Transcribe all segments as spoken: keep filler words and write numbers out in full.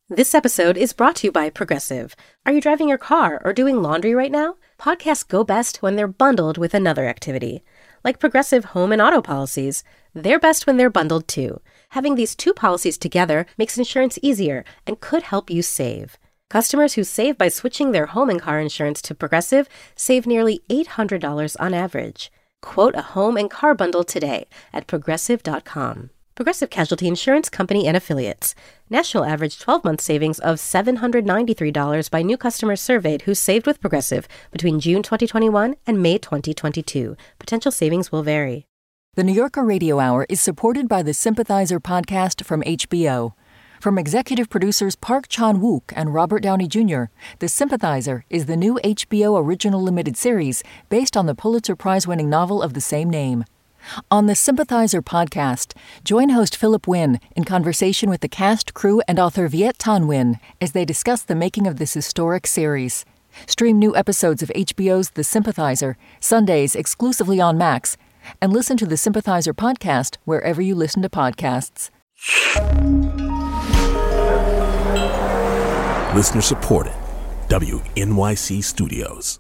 This episode is brought to you by Progressive. Are you driving your car or doing laundry right now? Podcasts go best when they're bundled with another activity. Like Progressive home and auto policies, they're best when they're bundled too. Having these two policies together makes insurance easier and could help you save. Customers who save by switching their home and car insurance to Progressive save nearly eight hundred dollars on average. Quote a home and car bundle today at progressive dot com. Progressive Casualty Insurance Company and Affiliates. National average twelve-month savings of seven hundred ninety-three dollars by new customers surveyed who saved with Progressive between June twenty twenty-one and May twenty twenty-two. Potential savings will vary. The New Yorker Radio Hour is supported by the Sympathizer podcast from H B O. From executive producers Park Chan-wook and Robert Downey Junior, The Sympathizer is the new H B O original limited series based on the Pulitzer Prize-winning novel of the same name. On the Sympathizer podcast, join host Philip Wynn in conversation with the cast, crew, and author Viet Thanh Nguyen as they discuss the making of this historic series. Stream new episodes of H B O's The Sympathizer, Sundays exclusively on Max, and listen to the Sympathizer podcast wherever you listen to podcasts. Listener supported. W N Y C Studios.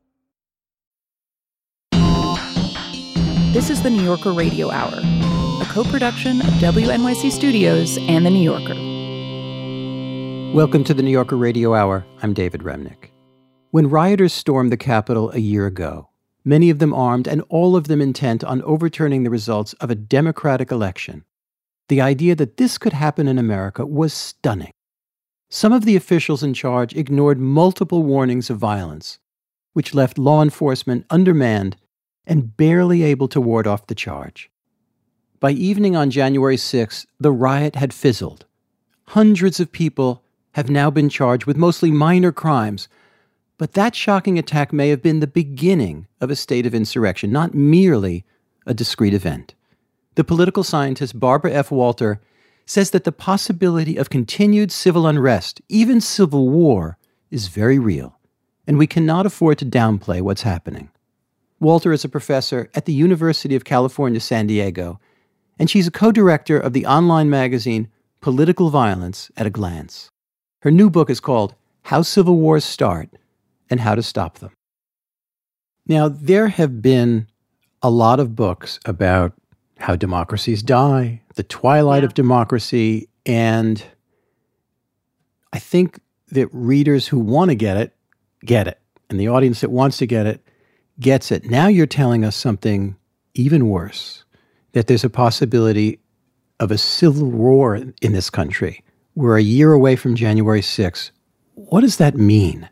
This is the New Yorker Radio Hour, a co-production of W N Y C Studios and The New Yorker. Welcome to the New Yorker Radio Hour. I'm David Remnick. When rioters stormed the Capitol a year ago, many of them armed and all of them intent on overturning the results of a democratic election, the idea that this could happen in America was stunning. Some of the officials in charge ignored multiple warnings of violence, which left law enforcement undermanned and barely able to ward off the charge. By evening on January sixth, the riot had fizzled. Hundreds of people have now been charged with mostly minor crimes, but that shocking attack may have been the beginning of a state of insurrection, not merely a discrete event. The political scientist Barbara F. Walter says that the possibility of continued civil unrest, even civil war, is very real, and we cannot afford to downplay what's happening. Walter is a professor at the University of California, San Diego, and she's a co-director of the online magazine Political Violence at a Glance. Her new book is called How Civil Wars Start and How to Stop Them. Now, there have been a lot of books about how democracies die, the twilight yeah. of democracy, and I think that readers who want to get it, get it. And the audience that wants to get it, gets it. Now you're telling us something even worse, that there's a possibility of a civil war in this country. We're a year away from January sixth. What does that mean?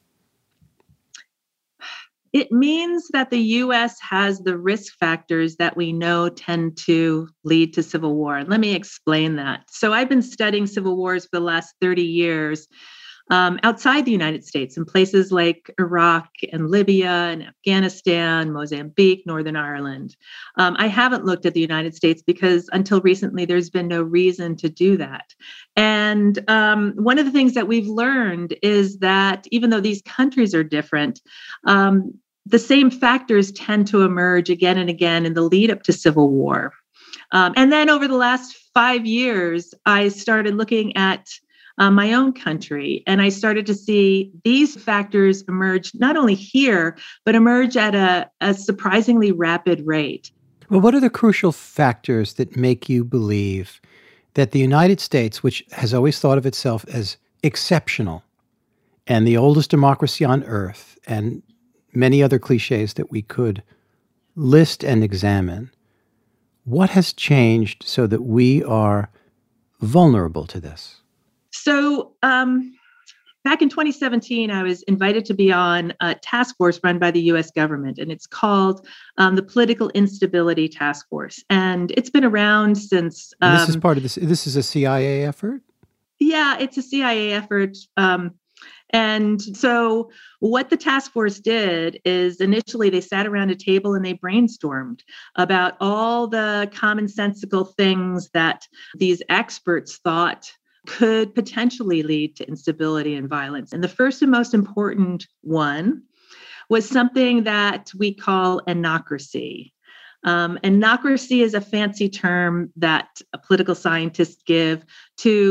It means that the U S has the risk factors that we know tend to lead to civil war. And let me explain that. So I've been studying civil wars for the last thirty years um, outside the United States in places like Iraq and Libya and Afghanistan, Mozambique, Northern Ireland. Um, I haven't looked at the United States because until recently, there's been no reason to do that. And um, one of the things that we've learned is that even though these countries are different, um, the same factors tend to emerge again and again in the lead up to civil war. Um, and then over the last five years, I started looking at uh, my own country, and I started to see these factors emerge not only here, but emerge at a, a surprisingly rapid rate. Well, what are the crucial factors that make you believe that the United States, which has always thought of itself as exceptional and the oldest democracy on earth, and many other cliches that we could list and examine, what has changed so that we are vulnerable to this? So um, back in twenty seventeen, I was invited to be on a task force run by the U S government, and it's called um, the Political Instability Task Force. And it's been around since... Um, and this is part of this. This is a C I A effort? Yeah, it's a C I A effort. Um, And so what the task force did is initially they sat around a table and they brainstormed about all the commonsensical things that these experts thought could potentially lead to instability and violence. And the first and most important one was something that we call anocracy. Um, anocracy is a fancy term that political scientists give to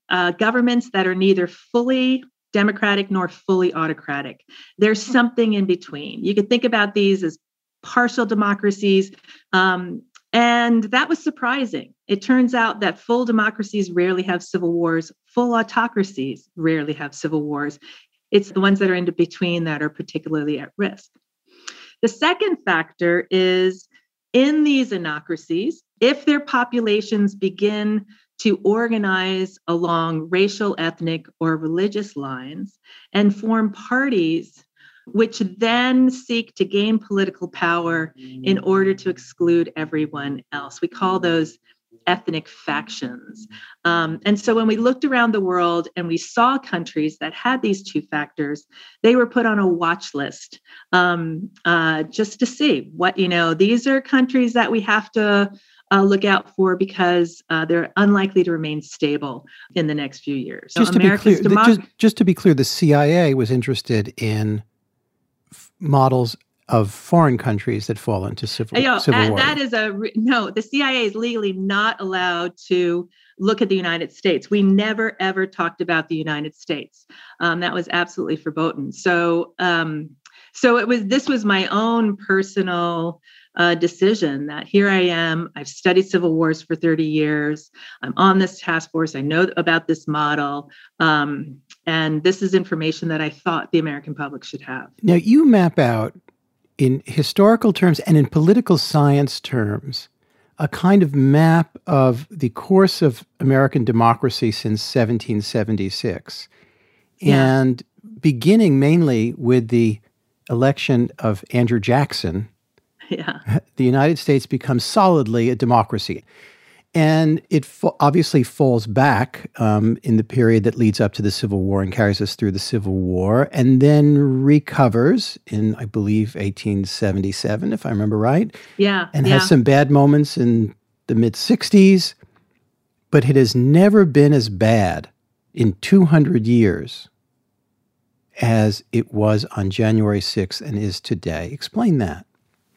uh, governments that are neither fully democratic nor fully autocratic. There's something in between. You could think about these as partial democracies. Um, and that was surprising. It turns out that full democracies rarely have civil wars. Full autocracies rarely have civil wars. It's the ones that are in between that are particularly at risk. The second factor is in these anocracies, if their populations begin to organize along racial, ethnic, or religious lines and form parties which then seek to gain political power in order to exclude everyone else. We call those ethnic factions. Um, and so when we looked around the world and we saw countries that had these two factors, they were put on a watch list um, uh, just to see what, you know, these are countries that we have to uh, look out for because uh, they're unlikely to remain stable in the next few years. Just, so to, be clear, democ- just, just to be clear, the C I A was interested in f- models of foreign countries that fall into civil, you know, civil war. That is a, no, the C I A is legally not allowed to look at the United States. We never, ever talked about the United States. Um, that was absolutely verboten. So, um, so it was, this was my own personal uh, decision that here I am, I've studied civil wars for thirty years. I'm on this task force. I know about this model. Um, and this is information that I thought the American public should have. Now, you map out in historical terms and in political science terms, a kind of map of the course of American democracy since seventeen seventy-six. Yeah. And beginning mainly with the election of Andrew Jackson, yeah. the United States becomes solidly a democracy. And it fo- obviously falls back um, in the period that leads up to the Civil War and carries us through the Civil War, and then recovers in, I believe, eighteen seventy-seven, if I remember right. Yeah. And yeah. has some bad moments in the mid-sixties, but it has never been as bad in two hundred years as it was on January sixth and is today. Explain that.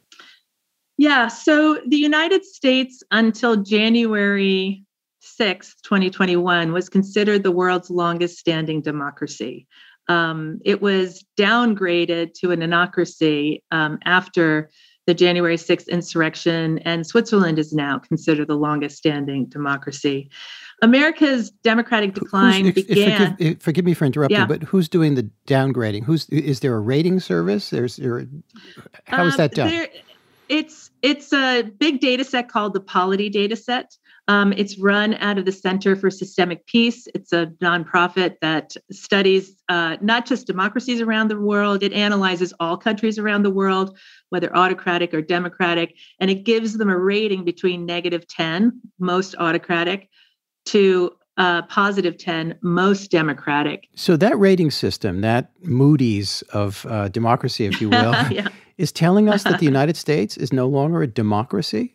Yeah, so the United States until January sixth, twenty twenty-one was considered the world's longest standing democracy. Um, it was downgraded to an anocracy um, after the January sixth insurrection, and Switzerland is now considered the longest standing democracy. America's democratic decline who's, began. Forgive, forgive me for interrupting, yeah. but who's doing the downgrading? Who's is there a rating service? There's there. How um, is that done? There, It's it's a big data set called the Polity data set. Um, it's run out of the Center for Systemic Peace. It's a nonprofit that studies uh, not just democracies around the world. It analyzes all countries around the world, whether autocratic or democratic, and it gives them a rating between negative ten, most autocratic, to uh, positive ten, most democratic. So that rating system, that Moody's of uh, democracy, if you will, yeah. is telling us that the United States is no longer a democracy?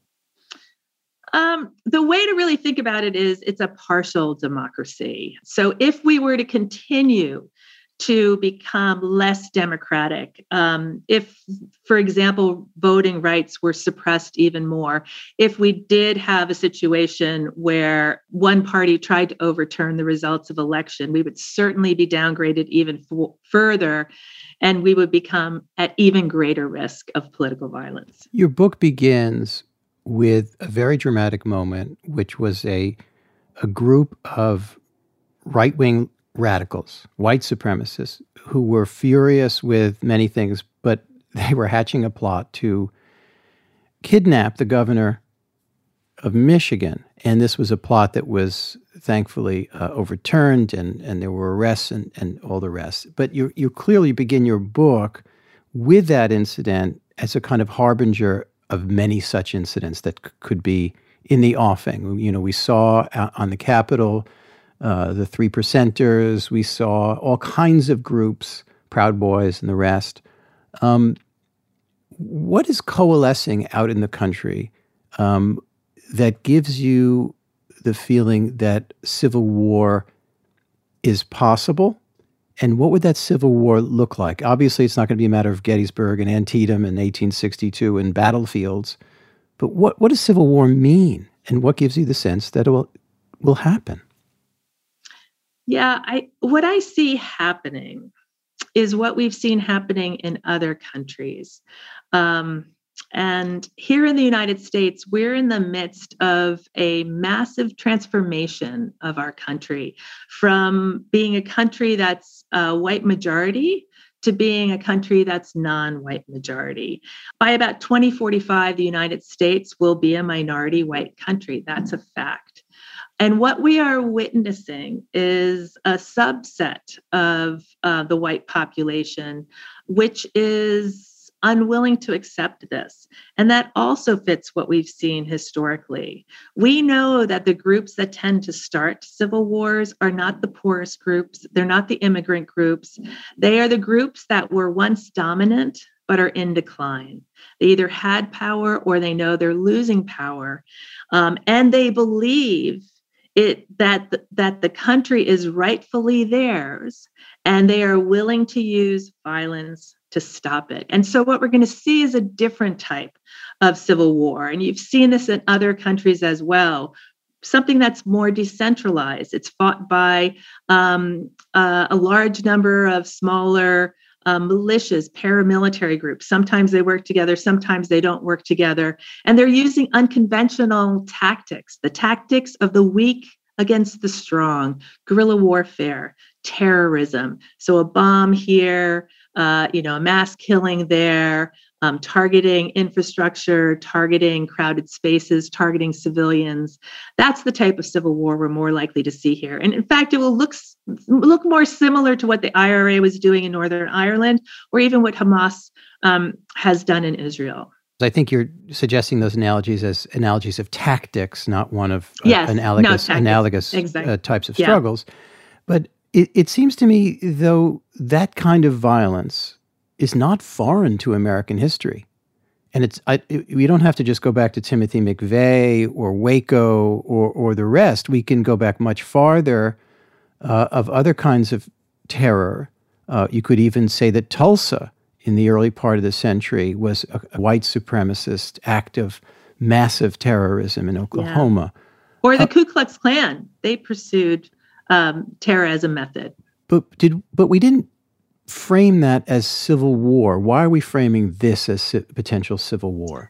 Um, the way to really think about it is it's a partial democracy. So if we were to continue to become less democratic, um, if, for example, voting rights were suppressed even more, if we did have a situation where one party tried to overturn the results of election, we would certainly be downgraded even f- further, and we would become at even greater risk of political violence. Your book begins with a very dramatic moment, which was a a group of right-wing radicals, white supremacists, who were furious with many things, but they were hatching a plot to kidnap the governor of Michigan. And this was a plot that was thankfully uh, overturned, and, and there were arrests and, and all the rest. But you you clearly begin your book with that incident as a kind of harbinger of many such incidents that c- could be in the offing. You know, we saw uh, on the Capitol uh, the Three Percenters. We saw all kinds of groups, Proud Boys and the rest. Um, what is coalescing out in the country um, that gives you the feeling that civil war is possible? And what would that civil war look like? Obviously, it's not going to be a matter of Gettysburg and Antietam in eighteen sixty-two and battlefields. But what, what does civil war mean? And what gives you the sense that it will, will happen? Yeah, I what I see happening is what we've seen happening in other countries. Um, and here in the United States, we're in the midst of a massive transformation of our country from being a country that's a white majority to being a country that's non-white majority. By about twenty forty-five, the United States will be a minority white country. That's a fact. And what we are witnessing is a subset of uh, the white population, which is unwilling to accept this. And that also fits what we've seen historically. We know that the groups that tend to start civil wars are not the poorest groups. They're not the immigrant groups. They are the groups that were once dominant but are in decline. They either had power or they know they're losing power. Um, and they believe It that that the country is rightfully theirs, and they are willing to use violence to stop it. And so what we're going to see is a different type of civil war. And you've seen this in other countries as well, something that's more decentralized. It's fought by um, uh, a large number of smaller Um, militias, paramilitary groups. Sometimes they work together, sometimes they don't work together. And they're using unconventional tactics, the tactics of the weak against the strong, guerrilla warfare, terrorism. So a bomb here, uh, you know, a mass killing there, um, targeting infrastructure, targeting crowded spaces, targeting civilians. That's the type of civil war we're more likely to see here. And in fact, it will look, look more similar to what the I R A was doing in Northern Ireland, or even what Hamas um, has done in Israel. I think you're suggesting those analogies as analogies of tactics, not one of uh, yes, analogous, no, analogous exactly. uh, types of yeah. struggles. But it, it seems to me, though, that kind of violence is not foreign to American history. And it's I, it, we don't have to just go back to Timothy McVeigh or Waco or, or the rest. We can go back much farther uh, of other kinds of terror. Uh, you could even say that Tulsa in the early part of the century was a, a white supremacist act of massive terrorism in Oklahoma. Yeah. Or the uh, Ku Klux Klan. They pursued um, terror as a method. But did but we didn't frame that as civil war. Why are we framing this as ci- potential civil war?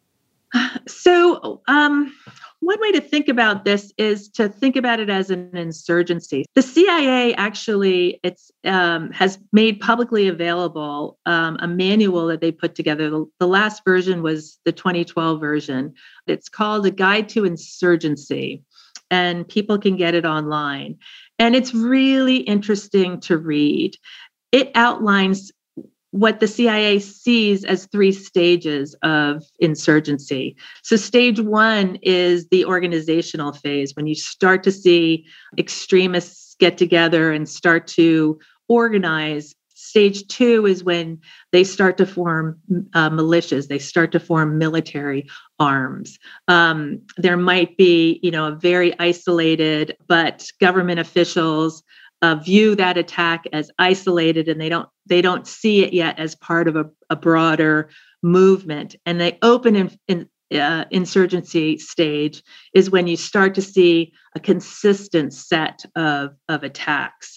So um, one way to think about this is to think about it as an insurgency. The C I A actually it's um, has made publicly available um, a manual that they put together. The, the last version was the twenty twelve version. It's called A Guide to Insurgency, and people can get it online. And it's really interesting to read. It outlines what the C I A sees as three stages of insurgency. So stage one is the organizational phase, when you start to see extremists get together and start to organize. Stage two is when they start to form uh, militias. They start to form military arms. Um, there might be, you know, a very isolated, but government officials Uh, view that attack as isolated, and they don't they don't see it yet as part of a, a broader movement. And the open in, in, uh, insurgency stage is when you start to see a consistent set of, of attacks.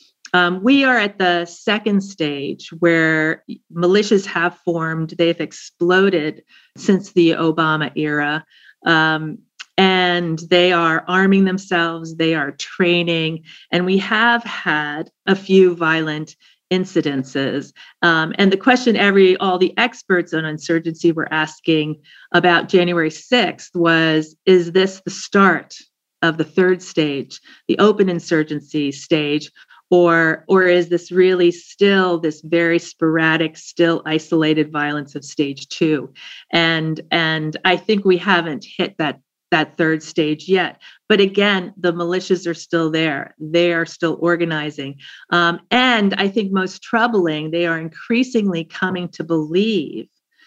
Um, we are at the second stage where militias have formed. They've exploded since the Obama era. Um, And they are arming themselves, they are training, and we have had a few violent incidences. Um, and the question every all the experts on insurgency were asking about January sixth was, is this the start of the third stage, the open insurgency stage, or or is this really still this very sporadic, still isolated violence of stage two? And and I think we haven't hit that that third stage yet. But again, the militias are still there. They are still organizing. Um, and I think most troubling, they are increasingly coming to believe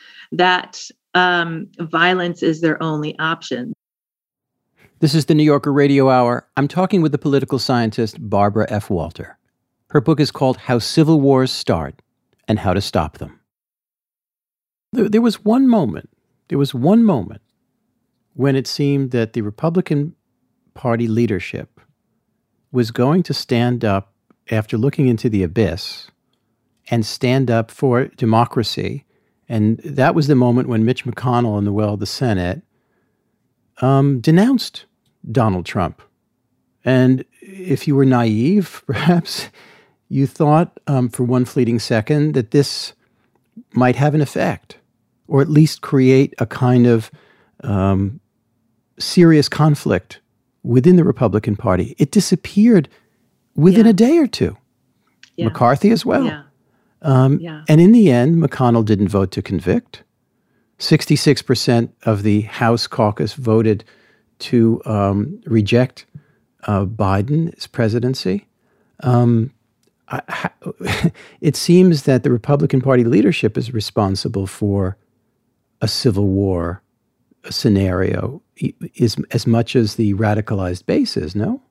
that um, violence is their only option. This is the New Yorker Radio Hour. I'm talking with the political scientist Barbara F. Walter. Her book is called How Civil Wars Start and How to Stop Them. There, there was one moment, there was one moment when it seemed that the Republican Party leadership was going to stand up after looking into the abyss and stand up for democracy. And that was the moment when Mitch McConnell, in the well of the Senate, um, denounced Donald Trump. And if you were naive, perhaps, you thought um, for one fleeting second that this might have an effect, or at least create a kind of um, serious conflict within the Republican Party. It disappeared within Yeah. a day or two. Yeah. McCarthy as well. Yeah. Um, Yeah. And in the end, McConnell didn't vote to convict. sixty-six percent of the House caucus voted to um, reject uh, Biden's presidency. Um, I, I, it seems that the Republican Party leadership is responsible for a civil war scenario is as much as the radicalized base is, no?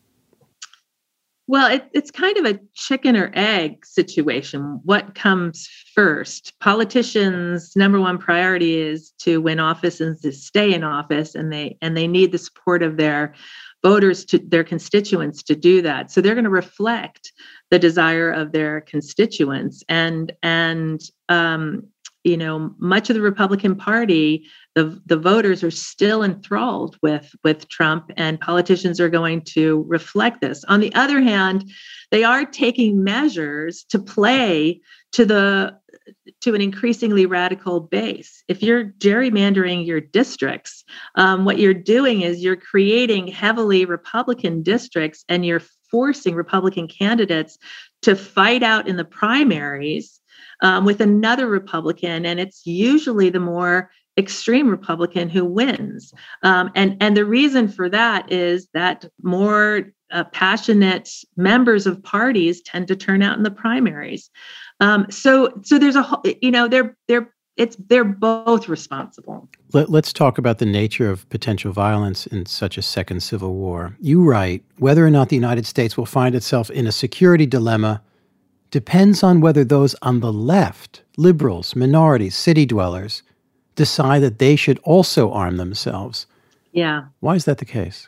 Well, it, it's kind of a chicken or egg situation. What comes first? Politicians' number one priority is to win office and to stay in office, and they and they need the support of their voters, to their constituents, to do that. So they're going to reflect the desire of their constituents, and and um, you know, much of the Republican Party, the the voters are still enthralled with with Trump, and politicians are going to reflect this. On the other hand, they are taking measures to play to the to an increasingly radical base. If you're gerrymandering your districts, um, what you're doing is you're creating heavily Republican districts, and you're forcing Republican candidates to fight out in the primaries um, with another Republican, and it's usually the more extreme Republican who wins. Um, and, and the reason for that is that more uh, passionate members of parties tend to turn out in the primaries. Um, so, so there's a whole, you know, they're they're it's they're both responsible. Let, let's talk about the nature of potential violence in such a second civil war. You write, whether or not the United States will find itself in a security dilemma depends on whether those on the left, liberals, minorities, city dwellers, decide that they should also arm themselves. Yeah. Why is that the case?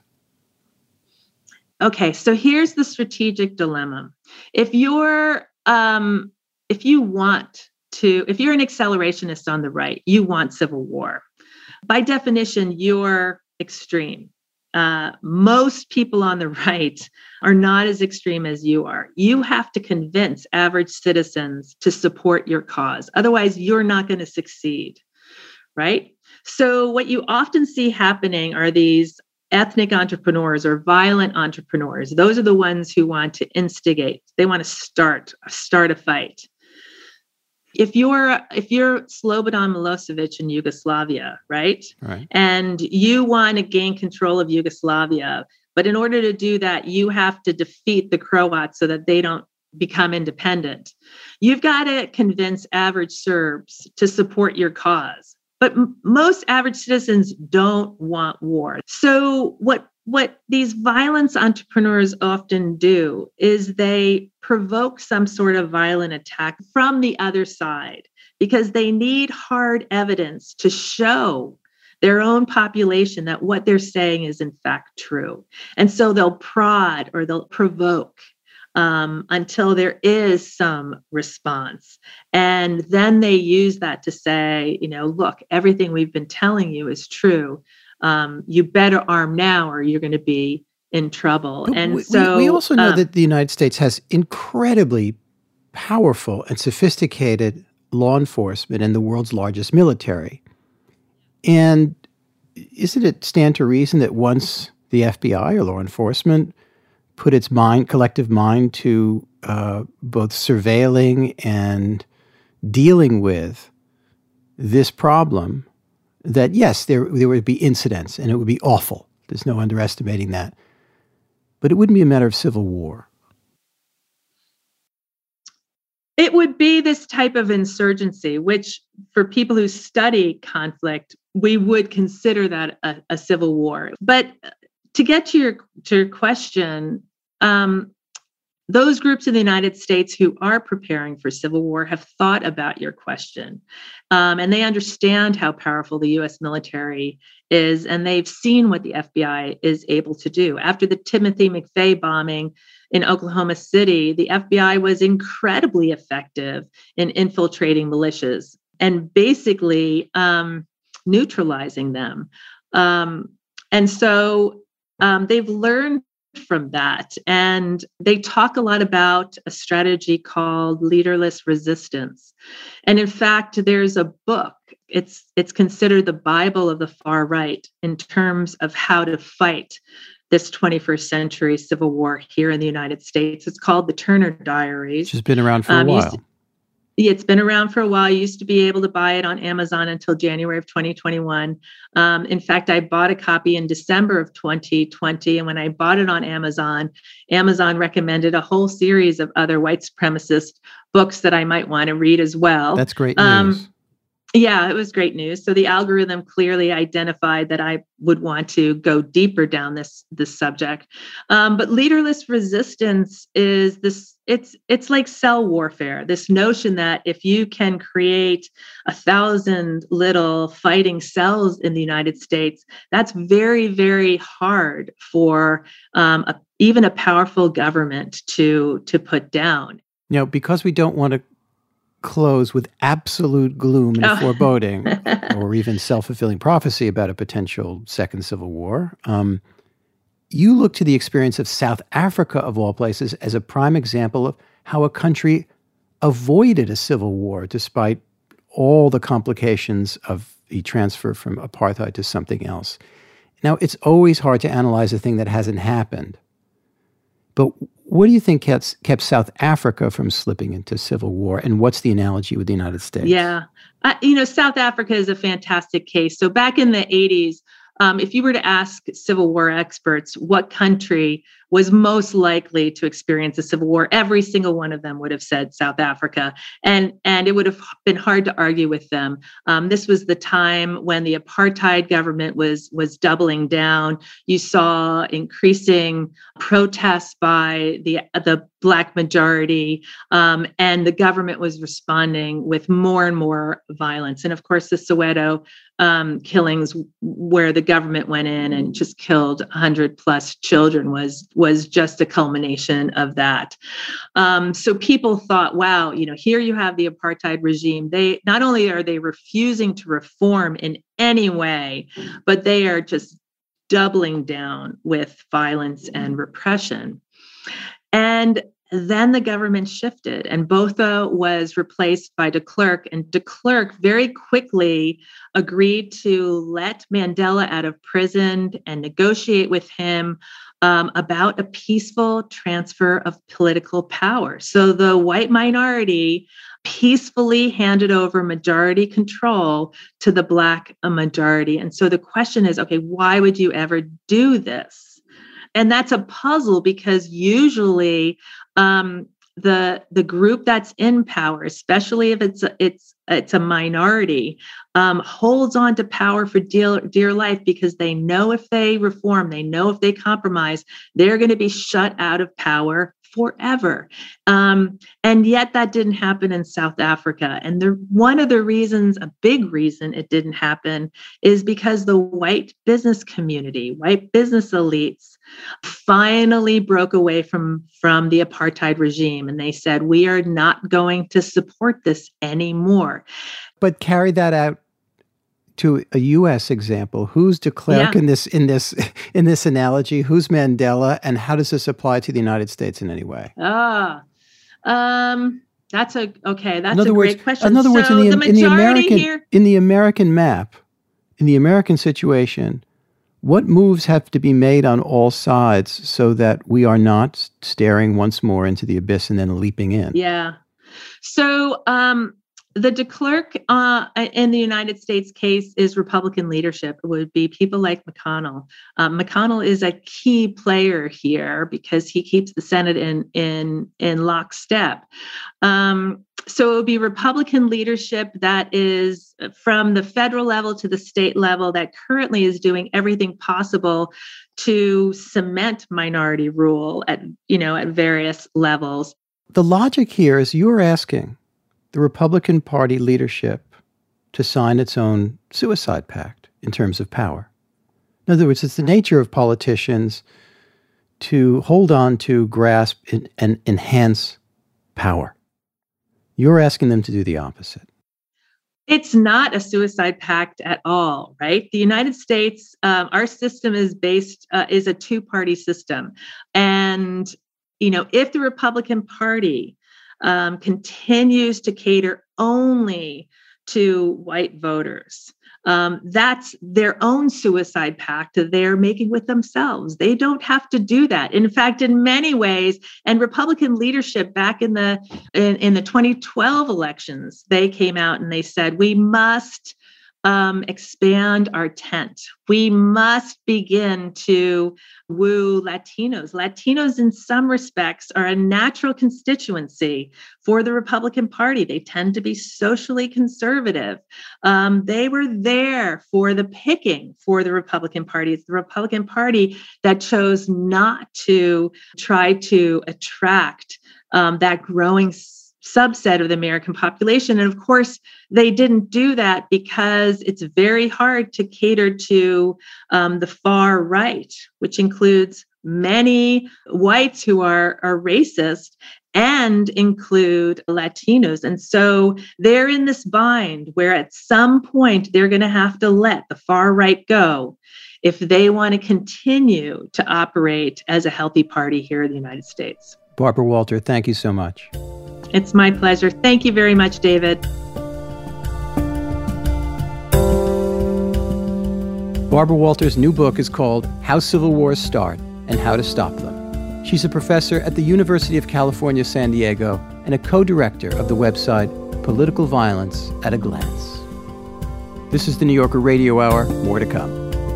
Okay, so here's the strategic dilemma. If you're um, if you want to, if you're an accelerationist on the right, you want civil war. By definition, you're extreme. Uh, most people on the right are not as extreme as you are. You have to convince average citizens to support your cause. Otherwise, you're not going to succeed, right? So what you often see happening are these ethnic entrepreneurs or violent entrepreneurs. Those are the ones who want to instigate. They want to start, start a fight. If you're if you're Slobodan Milosevic in Yugoslavia, right? Right. And you want to gain control of Yugoslavia, but in order to do that, you have to defeat the Croats so that they don't become independent. You've got to convince average Serbs to support your cause. But m- most average citizens don't want war. So what what these violence entrepreneurs often do is they provoke some sort of violent attack from the other side because they need hard evidence to show their own population that what they're saying is in fact true. And so they'll prod or they'll provoke um, until there is some response. And then they use that to say, you know, look, everything we've been telling you is true. Um, you better arm now or you're going to be in trouble. But and we, so we also know um, that the United States has incredibly powerful and sophisticated law enforcement and the world's largest military. And isn't it stand to reason that once the F B I or law enforcement put its mind, collective mind to uh, both surveilling and dealing with this problem, that yes, there there would be incidents and it would be awful. There's no underestimating that. But it wouldn't be a matter of civil war. It would be this type of insurgency, which for people who study conflict, we would consider that a, a civil war. But to get to your to your question, um, those groups in the United States who are preparing for civil war have thought about your question. Um, and they understand how powerful the U S military is, and they've seen what the F B I is able to do. After the Timothy McVeigh bombing in Oklahoma City, the F B I was incredibly effective in infiltrating militias and basically um, neutralizing them. Um, and so um, they've learned from that. And they talk a lot about a strategy called leaderless resistance. And in fact, there's a book, it's it's considered the Bible of the far right in terms of how to fight this twenty-first century civil war here in the United States. It's called the Turner Diaries. Which has been around for a um, while. It's been around for a while. You used to be able to buy it on Amazon until January of twenty twenty-one. Um, in fact, I bought a copy in December of twenty twenty. And when I bought it on Amazon, Amazon recommended a whole series of other white supremacist books that I might want to read as well. That's great news. Um, Yeah, it was great news. So the algorithm clearly identified that I would want to go deeper down this, this subject. Um, but leaderless resistance is this, it's it's like cell warfare, this notion that if you can create a thousand little fighting cells in the United States, that's very, very hard for um, a, even a powerful government to, to put down. Now, because we don't want to close with absolute gloom and Oh. foreboding, or even self-fulfilling prophecy about a potential second civil war, um, you look to the experience of South Africa, of all places, as a prime example of how a country avoided a civil war despite all the complications of the transfer from apartheid to something else. Now, it's always hard to analyze a thing that hasn't happened. But what do you think kept, kept South Africa from slipping into civil war? And what's the analogy with the United States? Yeah. Uh, you know, South Africa is a fantastic case. So back in the eighties, um, if you were to ask Civil War experts what country was most likely to experience a civil war, every single one of them would have said South Africa. And, and it would have been hard to argue with them. Um, this was the time when the apartheid government was, was doubling down. You saw increasing protests by the, the Black majority, um, and the government was responding with more and more violence. And of course, the Soweto um, killings, where the government went in and just killed one hundred plus children, was was just a culmination of that. Um, so people thought, wow, you know, here you have the apartheid regime. They not only are they refusing to reform in any way, but they are just doubling down with violence and repression. And then the government shifted, and Botha was replaced by de Klerk, and de Klerk very quickly agreed to let Mandela out of prison and negotiate with him um, about a peaceful transfer of political power. So the white minority peacefully handed over majority control to the Black majority. And so the question is, okay, why would you ever do this? And that's a puzzle, because usually um, the the group that's in power, especially if it's a, it's it's a minority, um, holds on to power for dear, dear life, because they know if they reform, they know if they compromise, they're going to be shut out of power forever. Um, and yet that didn't happen in South Africa. And the, one of the reasons, a big reason it didn't happen, is because the white business community, white business elites, finally broke away from, from the apartheid regime. And they said, we are not going to support this anymore. But carry that out to a U S example. Who's de Klerk Yeah. in this in this in this analogy? Who's Mandela, and how does this apply to the United States in any way? Ah, um, that's a okay. That's in other a words, great question. in other words, so in the, the in the majority American here, in the American map, in the American situation, what moves have to be made on all sides so that we are not staring once more into the abyss and then leaping in? yeah. So um, The de Klerk uh, in the United States case is Republican leadership. It would be people like McConnell. Um, McConnell is a key player here because he keeps the Senate in in in lockstep. Um, so it would be Republican leadership that is from the federal level to the state level that currently is doing everything possible to cement minority rule at you know at various levels. The logic here is you're asking the Republican Party leadership to sign its own suicide pact in terms of power. In other words, it's the nature of politicians to hold on to, grasp, and enhance power. You're asking them to do the opposite. It's not a suicide pact at all, right? The United States, um, our system is based, uh, is a two-party system. And, you know, if the Republican Party Um, continues to cater only to white voters. Um, that's their own suicide pact that they're making with themselves. They don't have to do that. In fact, in many ways, and Republican leadership back in the in, in the twenty twelve elections, they came out and they said, we must Um, expand our tent. We must begin to woo Latinos. Latinos, in some respects, are a natural constituency for the Republican Party. They tend to be socially conservative. Um, they were there for the picking for the Republican Party. It's the Republican Party that chose not to try to attract um, that growing subset of the American population. And of course, they didn't do that because it's very hard to cater to um, the far right, which includes many whites who are, are racist and include Latinos. And so they're in this bind where at some point they're going to have to let the far right go if they want to continue to operate as a healthy party here in the United States. Barbara Walter, thank you so much. It's my pleasure. Thank you very much, David. Barbara Walter's new book is called How Civil Wars Start and How to Stop Them. She's a professor at the University of California, San Diego, and a co-director of the website Political Violence at a Glance. This is the New Yorker Radio Hour. More to come.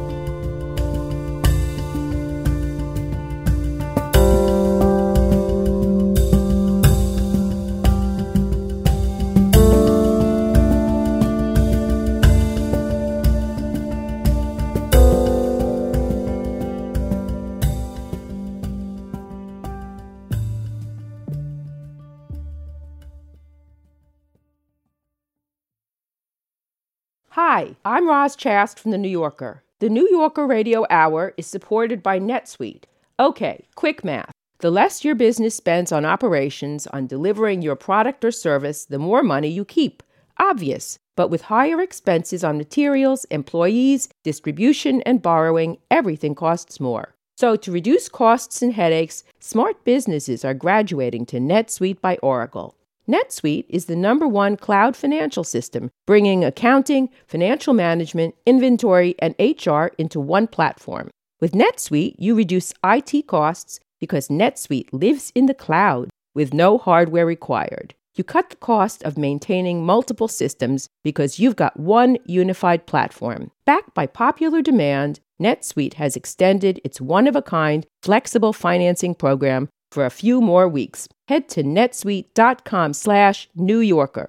Hi, I'm Roz Chast from The New Yorker. The New Yorker Radio Hour is supported by NetSuite. Okay, quick math. The less your business spends on operations, on delivering your product or service, the more money you keep. Obvious. But with higher expenses on materials, employees, distribution, and borrowing, everything costs more. So to reduce costs and headaches, smart businesses are graduating to NetSuite by Oracle. NetSuite is the number one cloud financial system, bringing accounting, financial management, inventory, and H R into one platform. With NetSuite, you reduce I T costs because NetSuite lives in the cloud with no hardware required. You cut the cost of maintaining multiple systems because you've got one unified platform. Backed by popular demand, NetSuite has extended its one-of-a-kind flexible financing program for a few more weeks. Head to netsuite.com slash New Yorker.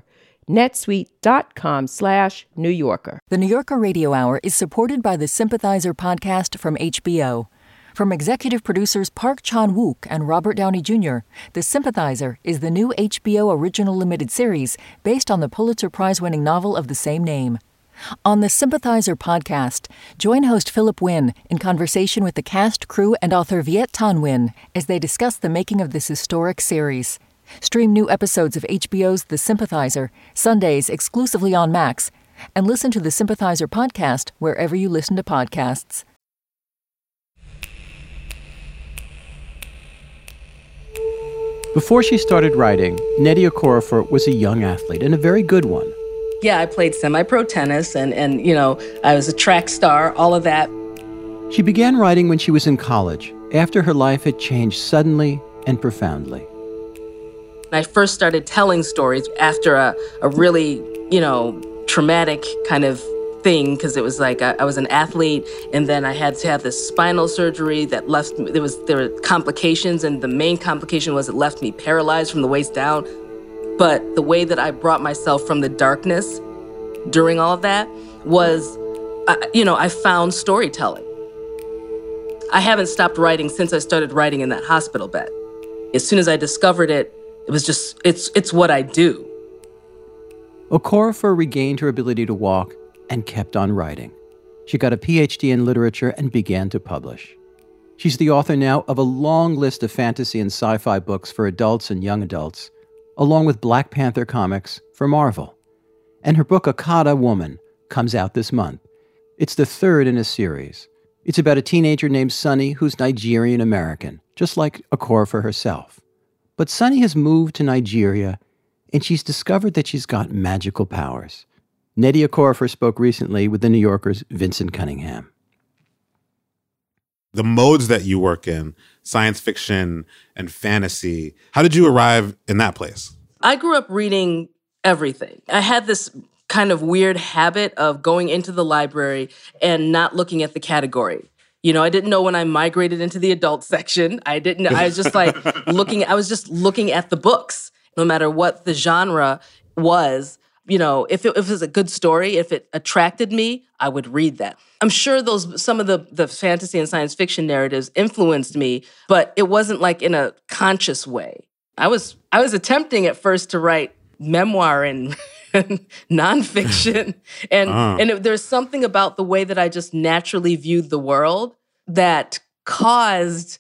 netsuite.com slash New Yorker. The New Yorker Radio Hour is supported by the Sympathizer podcast from H B O. From executive producers Park Chan-wook and Robert Downey Junior, The Sympathizer is the new H B O original limited series based on the Pulitzer Prize-winning novel of the same name. On the Sympathizer podcast, join host Philip Wynn in conversation with the cast, crew, and author Viet Thanh Nguyen as they discuss the making of this historic series. Stream new episodes of H B O's The Sympathizer, Sundays exclusively on Max, and listen to the Sympathizer podcast wherever you listen to podcasts. Before she started writing, Nnedi Okorafor was a young athlete, and a very good one. Yeah, I played semi-pro tennis, and, and, you know, I was a track star, all of that. She began writing when she was in college, after her life had changed suddenly and profoundly. I first started telling stories after a, a really, you know, traumatic kind of thing, because it was like I, I was an athlete, and then I had to have this spinal surgery that left me, there was there were complications, and the main complication was it left me paralyzed from the waist down. But the way that I brought myself from the darkness during all of that was, uh, you know, I found storytelling. I haven't stopped writing since I started writing in that hospital bed. As soon as I discovered it, it was just, it's it's what I do. Okorafor regained her ability to walk and kept on writing. She got a P H D in literature and began to publish. She's the author now of a long list of fantasy and sci-fi books for adults and young adults, along with Black Panther comics for Marvel. And her book, Akata Woman, comes out this month. It's the third in a series. It's about a teenager named Sunny who's Nigerian-American, just like Okorafor herself. But Sunny has moved to Nigeria, and she's discovered that she's got magical powers. Nnedi Okorafor spoke recently with The New Yorker's Vincent Cunningham. The modes that you work in, science fiction and fantasy, how did you arrive in that place? I grew up reading everything. I had this kind of weird habit of going into the library and not looking at the category. You know, I didn't know when I migrated into the adult section. I didn't, I was just like looking, I was just looking at the books, no matter what the genre was. You know, if it, if it was a good story, if it attracted me, I would read that. I'm sure those some of the, the fantasy and science fiction narratives influenced me, but it wasn't like in a conscious way. I was I was attempting at first to write memoir and nonfiction, and uh. and it, there's something about the way that I just naturally viewed the world that caused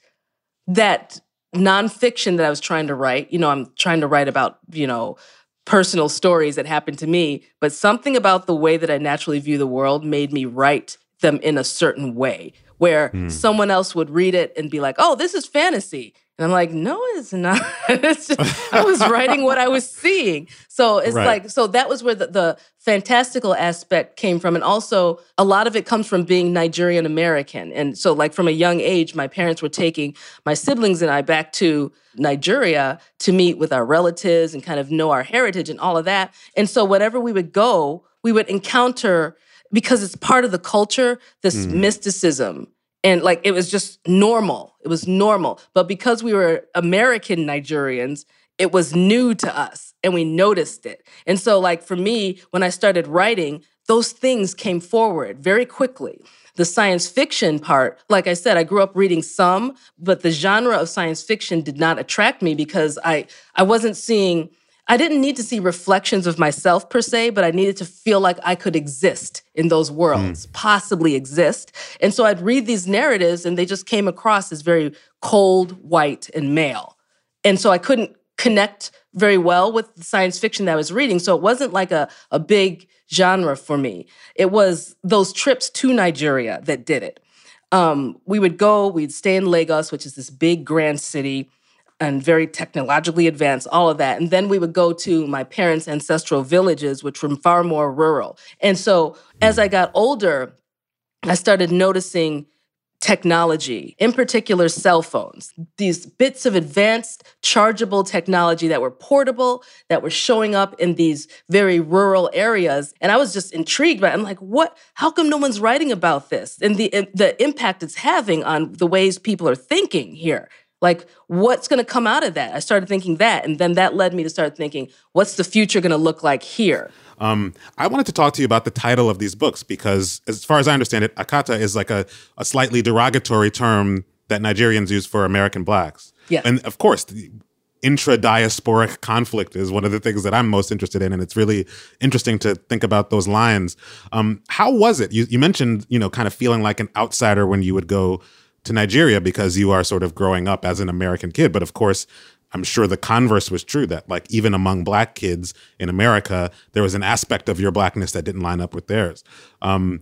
that nonfiction that I was trying to write. You know, I'm trying to write about, you know, personal stories that happened to me, but something about the way that I naturally view the world made me write them in a certain way, where mm. someone else would read it and be like, oh, this is fantasy. And I'm like, no, it's not. It's just, I was writing what I was seeing. So it's right. like, so that was where the, the fantastical aspect came from. And also a lot of it comes from being Nigerian American. And so like from a young age, my parents were taking my siblings and I back to Nigeria to meet with our relatives and kind of know our heritage and all of that. And so wherever we would go, we would encounter, because it's part of the culture, this mm. mysticism. And like, it was just normal. It was normal. But because we were American Nigerians, it was new to us and we noticed it. And so like for me, when I started writing, those things came forward very quickly. The science fiction part, like I said, I grew up reading some, but the genre of science fiction did not attract me because I, I wasn't seeing, I didn't need to see reflections of myself per se, but I needed to feel like I could exist in those worlds, mm. possibly exist. And so I'd read these narratives and they just came across as very cold, white, and male. And so I couldn't connect very well with the science fiction that I was reading. So it wasn't like a, a big genre for me. It was those trips to Nigeria that did it. Um, we would go, we'd stay in Lagos, which is this big, grand city, and very technologically advanced, all of that. And then we would go to my parents' ancestral villages, which were far more rural. And so as I got older, I started noticing technology, in particular cell phones, these bits of advanced chargeable technology that were portable, that were showing up in these very rural areas. And I was just intrigued by it. I'm like, what? How come no one's writing about this? And the, the impact it's having on the ways people are thinking here. Like, what's going to come out of that? I started thinking that. And then that led me to start thinking, what's the future going to look like here? Um, I wanted to talk to you about the title of these books because, as far as I understand it, Akata is like a, a slightly derogatory term that Nigerians use for American Blacks. Yeah. And of course, the intra-diasporic conflict is one of the things that I'm most interested in. And it's really interesting to think about those lines. Um, how was it? You, you mentioned, you know, kind of feeling like an outsider when you would go to Nigeria because you are sort of growing up as an American kid. But of course, I'm sure the converse was true, that like even among Black kids in America, there was an aspect of your Blackness that didn't line up with theirs. Um,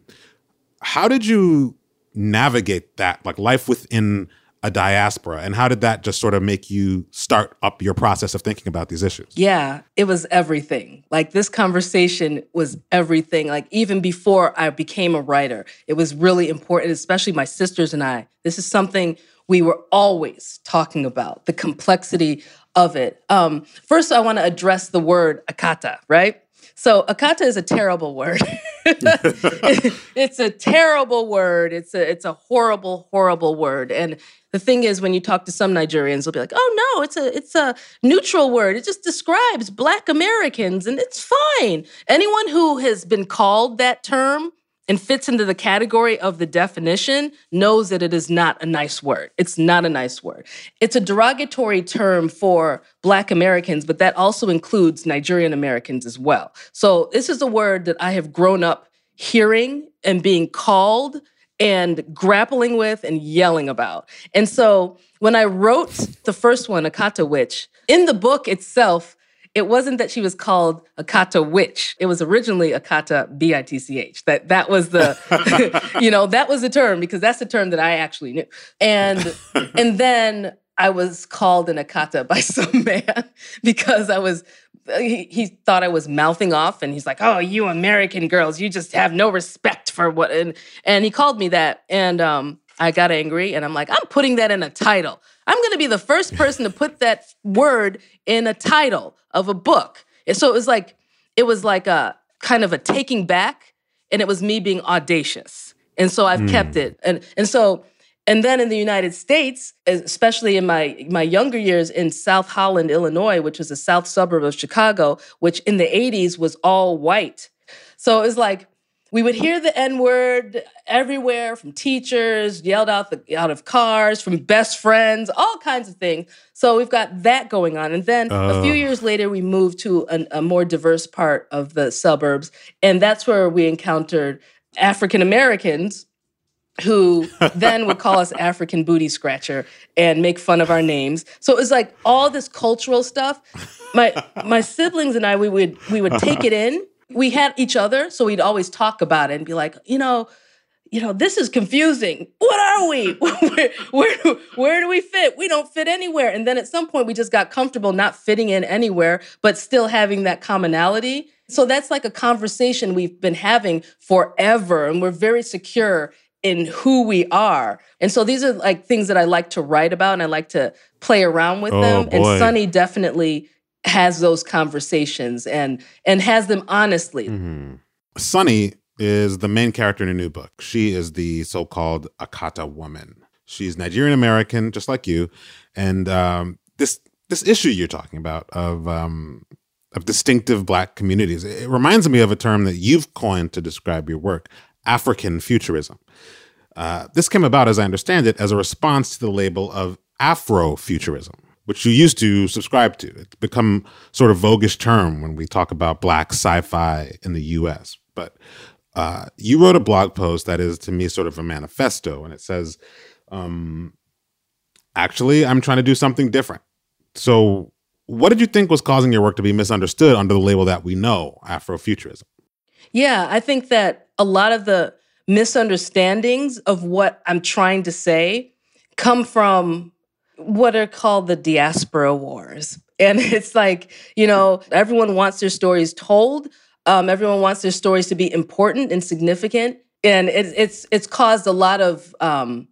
how did you navigate that, like life within a diaspora? And how did that just sort of make you start up your process of thinking about these issues? Yeah, it was everything. Like this conversation was everything. Like even before I became a writer, it was really important, especially my sisters and I. This is something we were always talking about, the complexity of it. Um, first, I want to address the word Akata, right? So Akata is a terrible word. It's a terrible word. It's a it's a horrible, horrible word. And the thing is, when you talk to some Nigerians, they'll be like, "Oh no, it's a it's a neutral word. It just describes Black Americans, and it's fine." Anyone who has been called that term and fits into the category of the definition knows that it is not a nice word. It's not a nice word. It's a derogatory term for Black Americans, but that also includes Nigerian Americans as well. So this is a word that I have grown up hearing and being called and grappling with and yelling about. And so when I wrote the first one, Akata Witch, in the book itself, it wasn't that she was called Akata Witch. It was originally Akata B I T C H. That that was the, you know, that was the term, because that's the term that I actually knew. And and then I was called an Akata by some man because I was, he, he thought I was mouthing off, and he's like, "Oh, you American girls, you just have no respect for what," and, and he called me that. And um, I got angry, and I'm like, I'm putting that in a title. I'm going to be the first person to put that word in a title of a book. And so it was like, it was like a kind of a taking back, and it was me being audacious. And so I've mm. kept it. And and so, and then in the United States, especially in my, my younger years in South Holland, Illinois, which was a south suburb of Chicago, which in the eighties was all white. So it was like, we would hear the N-word everywhere, from teachers, yelled out the, out of cars, from best friends, all kinds of things. So we've got that going on. And then uh. a few years later, we moved to an, a more diverse part of the suburbs. And that's where we encountered African Americans who then would call us African booty scratcher and make fun of our names. So it was like all this cultural stuff. My my siblings and I, we would we would take it in. We had each other, so we'd always talk about it and be like, you know, you know, this is confusing. What are we? where, where, do, where do we fit? We don't fit anywhere. And then at some point, we just got comfortable not fitting in anywhere, but still having that commonality. So that's like a conversation we've been having forever, and we're very secure in who we are. And so these are like things that I like to write about, and I like to play around with oh, them. Boy. And Sunny definitely has those conversations and and has them honestly. Mm-hmm. Sunny is the main character in a new book. She is the so-called Akata woman. She's Nigerian American, just like you. And um, this this issue you're talking about of um, of distinctive Black communities, it reminds me of a term that you've coined to describe your work, African futurism. Uh, this came about, as I understand it, as a response to the label of Afrofuturism, which you used to subscribe to. It's become sort of voguish term when we talk about Black sci-fi in the U S. But uh, you wrote a blog post that is, to me, sort of a manifesto, and it says, um, actually, I'm trying to do something different. So what did you think was causing your work to be misunderstood under the label that we know, Afrofuturism? Yeah, I think that a lot of the misunderstandings of what I'm trying to say come from what are called the diaspora wars. And it's like, you know, everyone wants their stories told. Um, everyone wants their stories to be important and significant. And it, it's it's caused a lot of, um,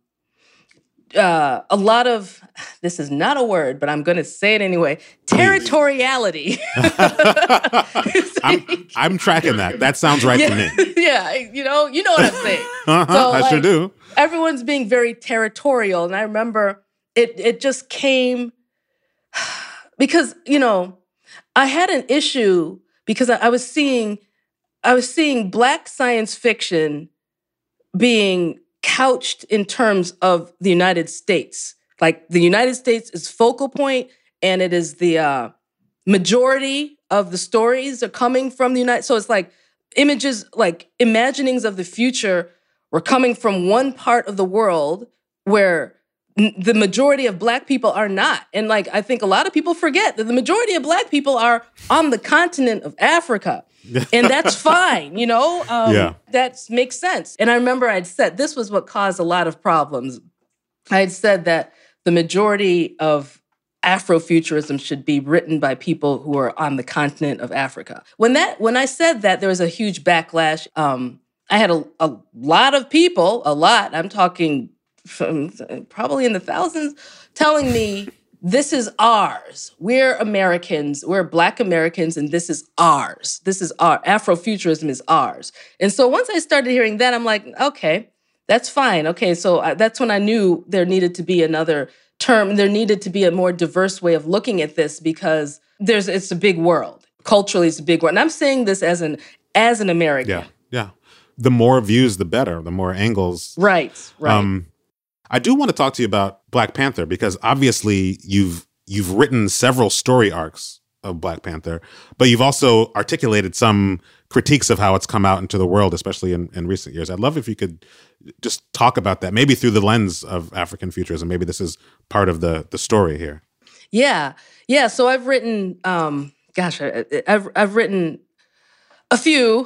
uh, a lot of, this is not a word, but I'm going to say it anyway, territoriality. I'm, I'm tracking that. That sounds right yeah, to me. Yeah, you know, you know what I'm saying. Uh-huh, so, I like, sure do. Everyone's being very territorial. And I remember it it just came because, you know, I had an issue because I, I was seeing I was seeing Black science fiction being couched in terms of the United States. Like the United States is focal point, and it is the uh, majority of the stories are coming from the United. So it's like images, like imaginings of the future were coming from one part of the world where n- the majority of Black people are not. And like, I think a lot of people forget that the majority of Black people are on the continent of Africa. And that's fine, you know? Um, yeah. That makes sense. And I remember I'd said, this was what caused a lot of problems. I had said that the majority of Afrofuturism should be written by people who are on the continent of Africa. When that, when I said that, there was a huge backlash. Um, I had a, a lot of people, a lot, I'm talking from probably in the thousands, telling me this is ours. We're Americans. We're Black Americans, and this is ours. This is our Afrofuturism is ours. And so once I started hearing that, I'm like, okay, that's fine. Okay, so I, that's when I knew there needed to be another term. There needed to be a more diverse way of looking at this because there's it's a big world. Culturally, it's a big world. And I'm saying this as an as an American. Yeah, yeah. The more views, the better. The more angles. Right, right. Um, I do want to talk to you about Black Panther because obviously you've you've written several story arcs of Black Panther, but you've also articulated some critiques of how it's come out into the world, especially in, in recent years. I'd love if you could just talk about that, maybe through the lens of African futurism. Maybe this is part of the the story here. Yeah, yeah. So I've written, um, gosh, I, I've I've written a few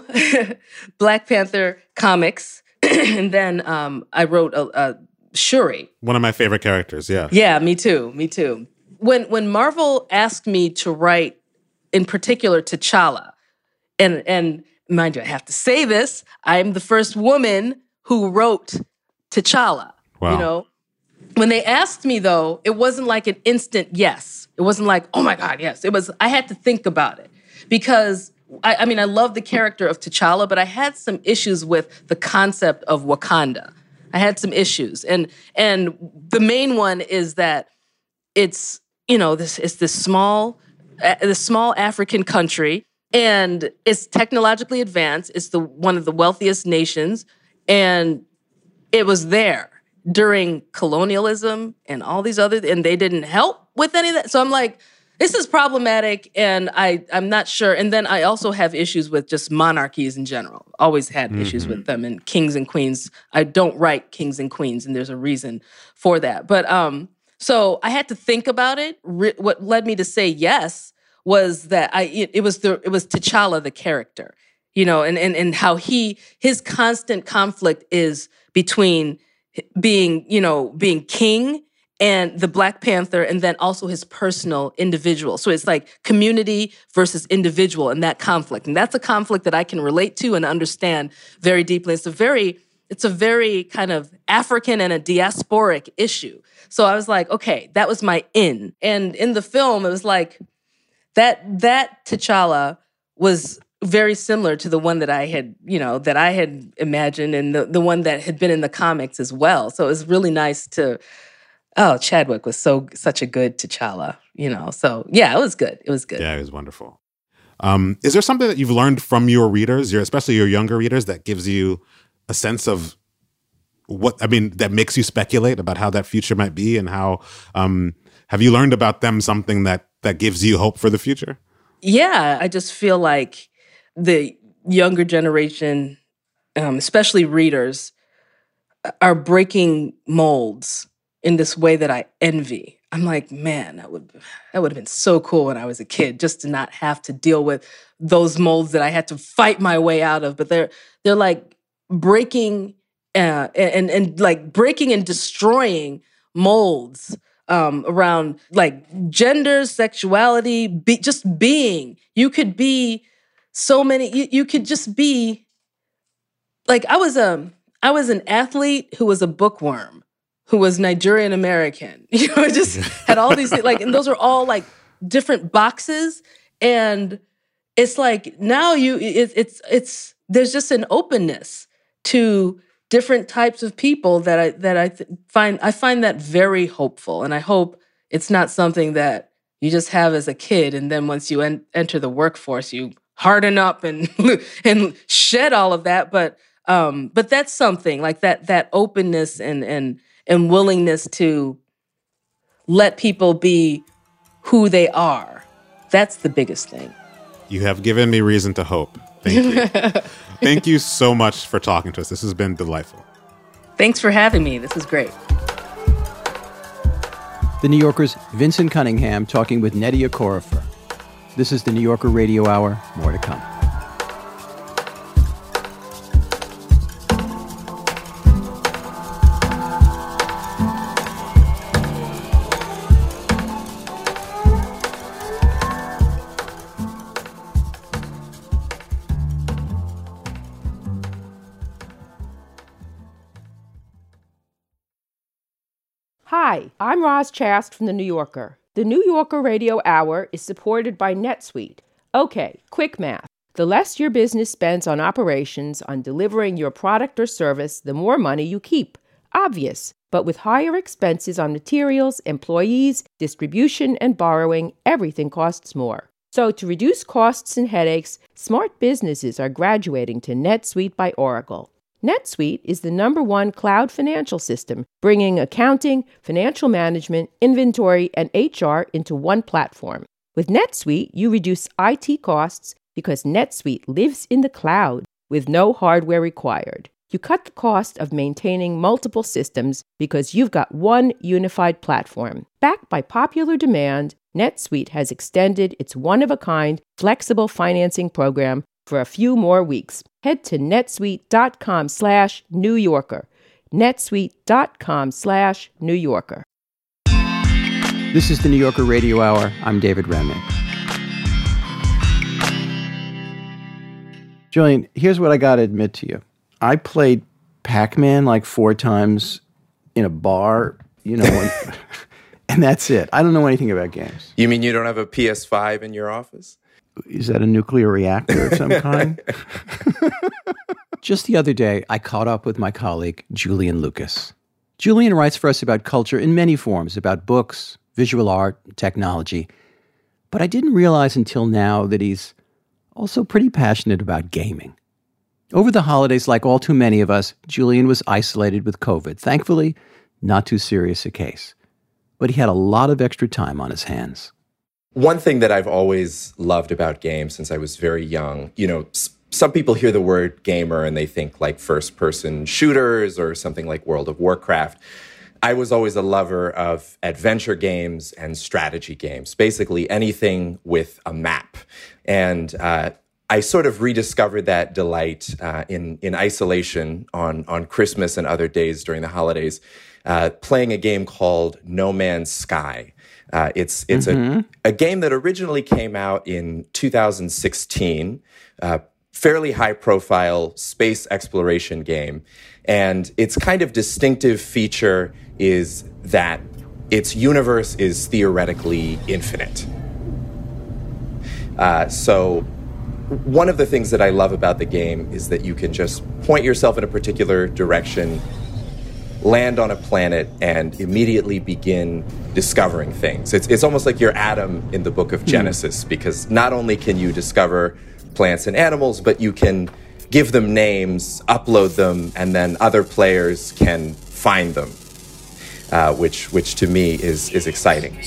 Black Panther comics, and then um, I wrote a. a Shuri. One of my favorite characters, yeah. Yeah, me too, me too. When when Marvel asked me to write, in particular, T'Challa, and, and mind you, I have to say this, I'm the first woman who wrote T'Challa. Wow. You know? When they asked me, though, it wasn't like an instant yes. It wasn't like, oh my God, yes. It was, I had to think about it. Because, I, I mean, I love the character of T'Challa, but I had some issues with the concept of Wakanda. I had some issues. And and the main one is that it's, you know, this it's this small, uh, this small African country, and it's technologically advanced. It's the one of the wealthiest nations. And it was there during colonialism and all these other, and they didn't help with any of that. So I'm like, this is problematic, and I, I'm not sure. And then I also have issues with just monarchies in general. Always had mm-hmm. issues with them, and kings and queens. I don't write kings and queens, and there's a reason for that. But um, so I had to think about it. Re- what led me to say yes was that I it, it was the it was T'Challa, the character, you know, and and and how he his constant conflict is between being, you know, being king and the Black Panther, and then also his personal individual. So it's like community versus individual and that conflict. And that's a conflict that I can relate to and understand very deeply. It's a very, it's a very kind of African and a diasporic issue. So I was like, okay, that was my in. And in the film, it was like, that that T'Challa was very similar to the one that I had, you know, that I had imagined, and the, the one that had been in the comics as well. So it was really nice to, oh, Chadwick was so such a good T'Challa, you know. So yeah, it was good. It was good. Yeah, it was wonderful. Um, is there something that you've learned from your readers, your especially your younger readers, that gives you a sense of what, I mean, that makes you speculate about how that future might be, and how um, have you learned about them something that that gives you hope for the future? Yeah, I just feel like the younger generation, um, especially readers, are breaking molds in this way that I envy. I'm like, man, that would that would have been so cool when I was a kid, just to not have to deal with those molds that I had to fight my way out of. But they're they're like breaking uh, and and like breaking and destroying molds um, around like gender, sexuality, be, just being. You could be so many. You, you could just be like I was a I was an athlete who was a bookworm, who was Nigerian American, you know, just had all these, like, and those are all like different boxes. And it's like, now you, it, it's, it's, there's just an openness to different types of people that I, that I th- find, I find that very hopeful. And I hope it's not something that you just have as a kid. And then once you en- enter the workforce, you harden up and, and shed all of that. But, um, but that's something like that, that openness and, and, and willingness to let people be who they are. That's the biggest thing. You have given me reason to hope. Thank you. Thank you so much for talking to us. This has been delightful. Thanks for having me. This is great. The New Yorker's Vincent Cunningham talking with Nnedi Okorafor. This is the New Yorker Radio Hour. More to come. Hi, I'm Roz Chast from The New Yorker. The New Yorker Radio Hour is supported by NetSuite. Okay, quick math. The less your business spends on operations, on delivering your product or service, the more money you keep. Obvious. But with higher expenses on materials, employees, distribution, and borrowing, everything costs more. So to reduce costs and headaches, smart businesses are graduating to NetSuite by Oracle. NetSuite is the number one cloud financial system, bringing accounting, financial management, inventory, and H R into one platform. With NetSuite, you reduce I T costs because NetSuite lives in the cloud with no hardware required. You cut the cost of maintaining multiple systems because you've got one unified platform. Backed by popular demand, NetSuite has extended its one-of-a-kind flexible financing program for a few more weeks. Head to netsuite.com slash New Yorker. netsuite.com slash New Yorker. This is the New Yorker Radio Hour. I'm David Remnick. Julian, here's what I got to admit to you. I played Pac-Man like four times in a bar, you know, and, and that's it. I don't know anything about games. You mean you don't have a P S five in your office? Is that a nuclear reactor of some kind? Just the other day, I caught up with my colleague, Julian Lucas. Julian writes for us about culture in many forms, about books, visual art, technology. But I didn't realize until now that he's also pretty passionate about gaming. Over the holidays, like all too many of us, Julian was isolated with COVID. Thankfully, not too serious a case. But he had a lot of extra time on his hands. One thing that I've always loved about games since I was very young, you know, s- some people hear the word gamer and they think like first-person shooters or something like World of Warcraft. I was always a lover of adventure games and strategy games, basically anything with a map. And uh, I sort of rediscovered that delight uh, in, in isolation on, on Christmas and other days during the holidays, uh, playing a game called No Man's Sky. Uh, it's it's mm-hmm. a, a game that originally came out in two thousand sixteen, uh, fairly high-profile space exploration game. And its kind of distinctive feature is that its universe is theoretically infinite. Uh, so one of the things that I love about the game is that you can just point yourself in a particular direction, land on a planet, and immediately begin discovering things. It's it's almost like you're Adam in the book of Genesis, mm. because not only can you discover plants and animals, but you can give them names, upload them, and then other players can find them, uh, which which to me is is exciting.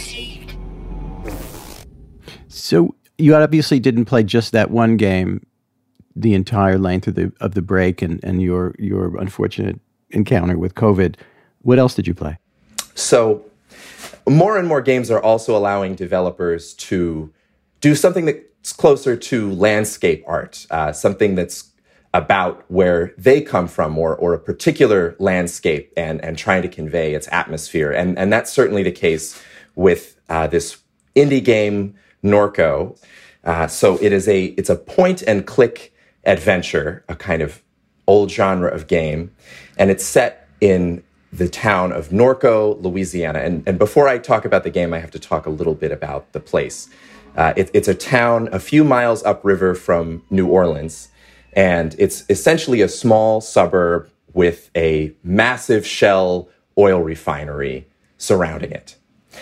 So you obviously didn't play just that one game the entire length of the of the break and, and your your unfortunate encounter with COVID. What else did you play? So more and more games are also allowing developers to do something that's closer to landscape art, uh, something that's about where they come from or or a particular landscape and, and trying to convey its atmosphere. And, and that's certainly the case with uh, this indie game, Norco. Uh, so it is a it's a point and click adventure, a kind of old genre of game, and it's set in the town of Norco, Louisiana. And, and before I talk about the game, I have to talk a little bit about the place. Uh, it, it's a town a few miles upriver from New Orleans, and it's essentially a small suburb with a massive shell oil refinery surrounding it.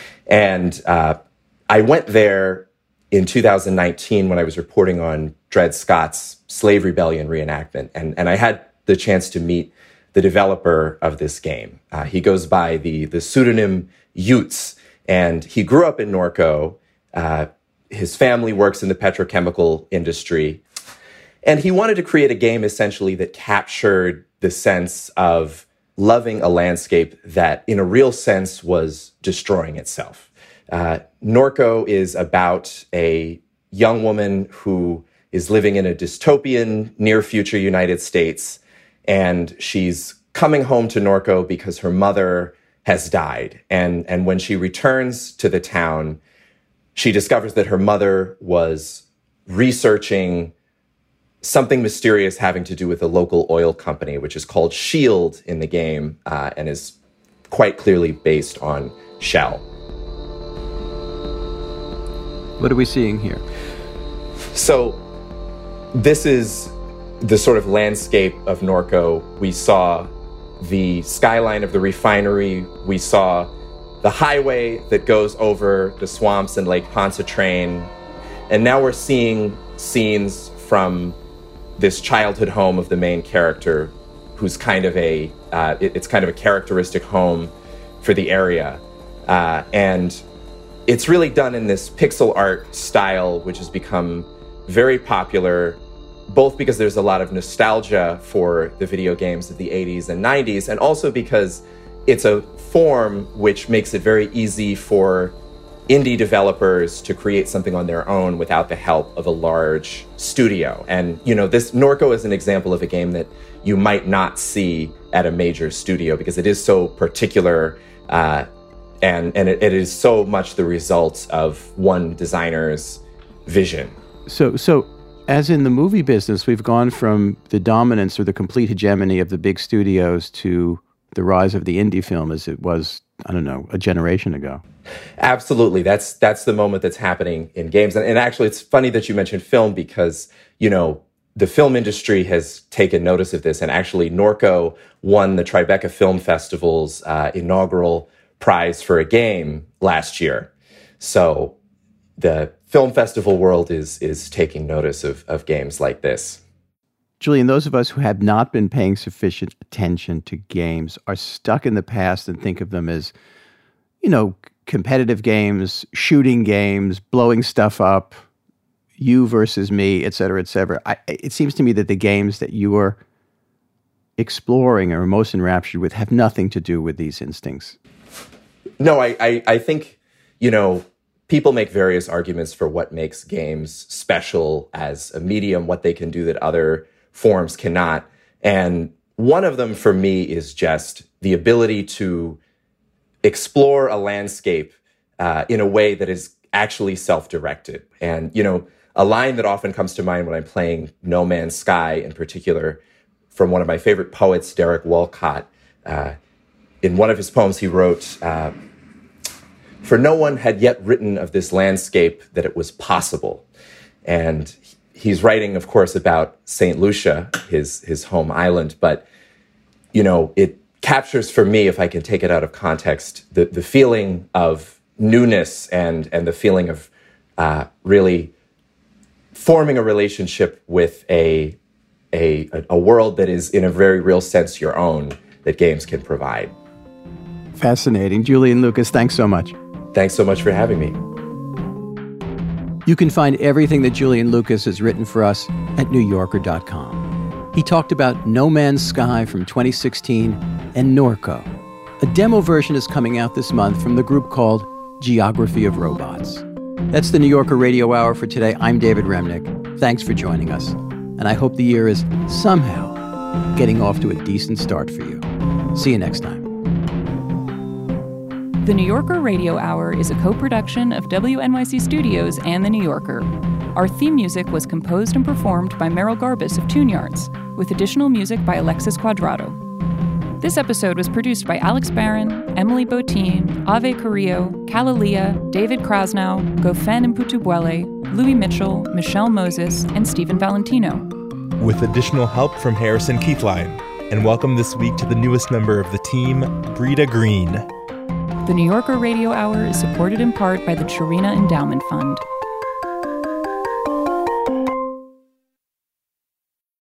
And uh, I went there in two thousand nineteen when I was reporting on Dred Scott's Slave Rebellion reenactment, and, and I had the chance to meet the developer of this game. Uh, he goes by the, the pseudonym Utes, and he grew up in Norco. Uh, his family works in the petrochemical industry, and he wanted to create a game essentially that captured the sense of loving a landscape that in a real sense was destroying itself. Uh, Norco is about a young woman who is living in a dystopian near-future United States, and she's coming home to Norco because her mother has died. And, and when she returns to the town, she discovers that her mother was researching something mysterious having to do with a local oil company, which is called Shield in the game, uh, and is quite clearly based on Shell. What are we seeing here? So this is the sort of landscape of Norco. We saw the skyline of the refinery. We saw the highway that goes over the swamps and Lake Pontchartrain. And now we're seeing scenes from this childhood home of the main character, who's kind of a, uh, it, it's kind of a characteristic home for the area. Uh, and it's really done in this pixel art style, which has become very popular, both because there's a lot of nostalgia for the video games of the eighties and nineties, and also because it's a form which makes it very easy for indie developers to create something on their own without the help of a large studio. And, you know, this Norco is an example of a game that you might not see at a major studio because it is so particular, uh, and, and it, it is so much the result of one designer's vision. So, so as in the movie business, we've gone from the dominance or the complete hegemony of the big studios to the rise of the indie film as it was, I don't know, a generation ago. Absolutely. That's that's the moment that's happening in games. And, and actually, it's funny that you mentioned film because, you know, the film industry has taken notice of this. And actually, Norco won the Tribeca Film Festival's uh, inaugural prize for a game last year. So the film festival world is is taking notice of, of games like this. Julian, those of us who have not been paying sufficient attention to games are stuck in the past and think of them as, you know, competitive games, shooting games, blowing stuff up, you versus me, et cetera, et cetera. I, it seems to me that the games that you are exploring or most enraptured with have nothing to do with these instincts. No, I, I, I think, you know, people make various arguments for what makes games special as a medium, what they can do that other forms cannot. And one of them for me is just the ability to explore a landscape uh, in a way that is actually self-directed. And, you know, a line that often comes to mind when I'm playing No Man's Sky in particular, from one of my favorite poets, Derek Walcott. Uh, in one of his poems, he wrote, uh, "For no one had yet written of this landscape that it was possible." And he's writing, of course, about Saint Lucia, his his home island. But, you know, it captures for me, if I can take it out of context, the, the feeling of newness and, and the feeling of uh, really forming a relationship with a, a, a world that is, in a very real sense, your own, that games can provide. Fascinating. Julian Lucas, thanks so much. Thanks so much for having me. You can find everything that Julian Lucas has written for us at new yorker dot com. He talked about No Man's Sky from twenty sixteen and Norco. A demo version is coming out this month from the group called Geography of Robots. That's the New Yorker Radio Hour for today. I'm David Remnick. Thanks for joining us. And I hope the year is somehow getting off to a decent start for you. See you next time. The New Yorker Radio Hour is a co-production of W N Y C Studios and The New Yorker. Our theme music was composed and performed by Meryl Garbus of Tune Yards, with additional music by Alexis Cuadrado. This episode was produced by Alex Barron, Emily Botine, Ave Carrillo, Kalalia, David Krasnow, Gofen Mputubuele, Louis Mitchell, Michelle Moses, and Stephen Valentino. With additional help from Harrison Keithline. And welcome this week to the newest member of the team, Brita Green. The New Yorker Radio Hour is supported in part by the Chirina Endowment Fund.